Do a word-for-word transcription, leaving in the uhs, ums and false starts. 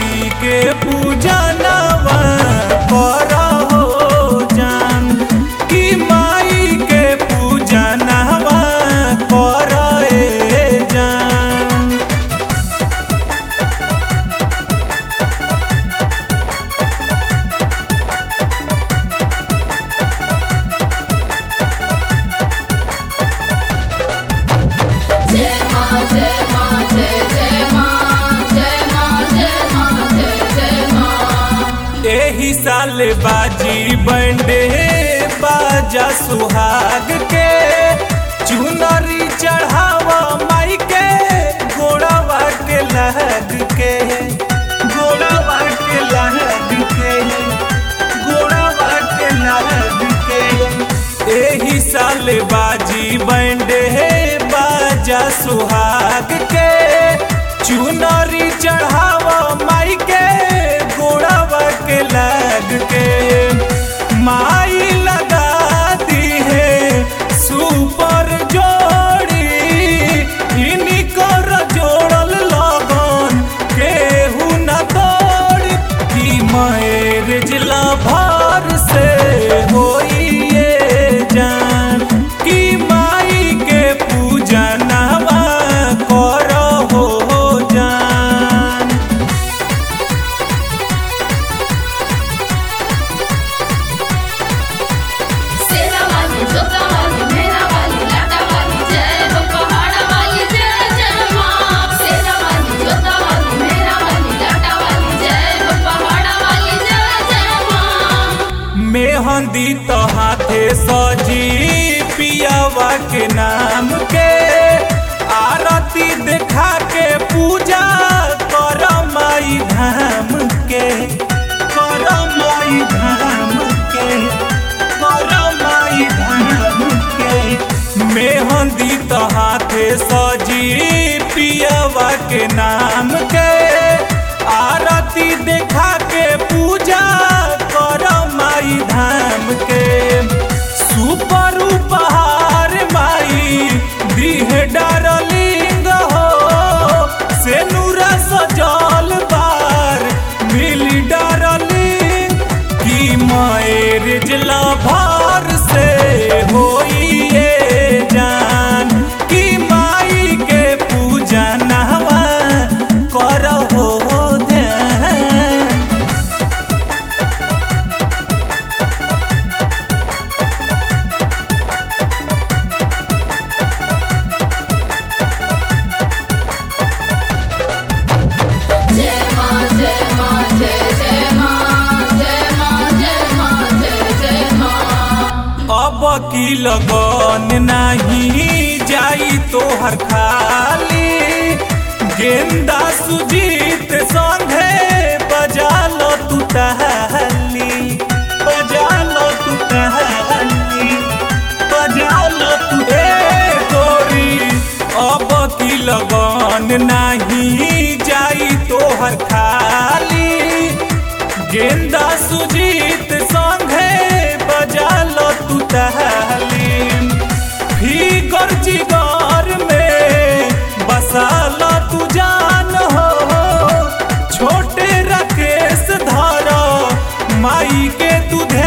माई के पूजा नवा करहो जान कि माई के पूजा नवा करे जान। जय मां जय मां जय जय मां जय मां जय मां जय जय मां। एही साल बाजी बंडे बाजा सुहाग के चुनरी चढ़ावा माई के गोड़वा के लहग के गोड़वा के लहग के गोड़वा के लहग के। एही साल बाजी बंडे बाजा सुहाग के चुनरी चढ़ावा माई के गोड़वा के लग के। माई लगा दी है सुपर जोड़ी इन्हीं कर जोड़ल लगन केहू न तोड़ी कि मैरिज लभर से होइए जान कि माई के पूजा नवा करहो जान। सेरा वाली जोता वाली मेरा वाली लाटा वाली जय हो पहाड़ा वाली जय जय मां। सेरा वाली जोता वाली मेरा वाली लाटा वाली जय हो पहाड़ा वाली जय जय मां। मेहंदी तो हाथे सजी पियावा के नाम के आरती देखा के पूजा कर माई धाम के कर माई धाम के कर माई धाम के। मेहंदी तो हाथे सजी पियावा के नाम के आरती देखा के पूजा कर माई धाम के। सुपर उपहार माई दीह डारलिंग हो से नूरा सजल बार मिली डारलिंग कि मैरिज लभर से होइए जान कि माई के पूजा नवा करहो ध्यान। जय मां जय मां जय जय मां जय मां जय मां जय जय मां। अब की लगन नहीं जाई तोहर खाली गेंदा सुजीत संगे बजा लो तू टहली बजा लो तू टहली बजा लो तू ए गोरी। अब की लगन नहीं जाई तोहर खाली गेंदा सुजीत संगे बजा लो तू टहली फिगर जिगर में बसा लो तू जान हो छोटे राकेश धर माई के तू